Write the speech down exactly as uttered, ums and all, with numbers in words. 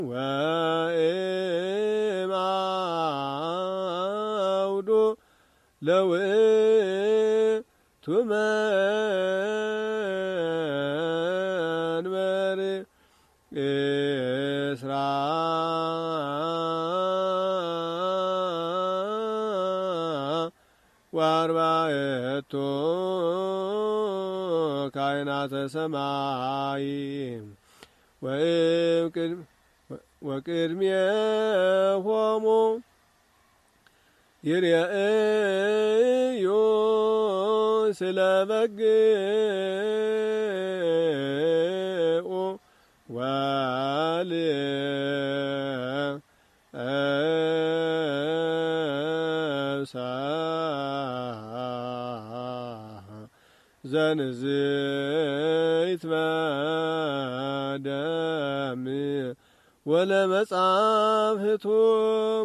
ወእምአውዱ ለውእቱ መንበር እስራ ወአርባዕቱ ካህናተ ሰማይ ወቅድሜሆሙ ይርአዩ ስለ በግዑ ወልብሳ ዘንዘይት በደም ወለመጻሕፍቱ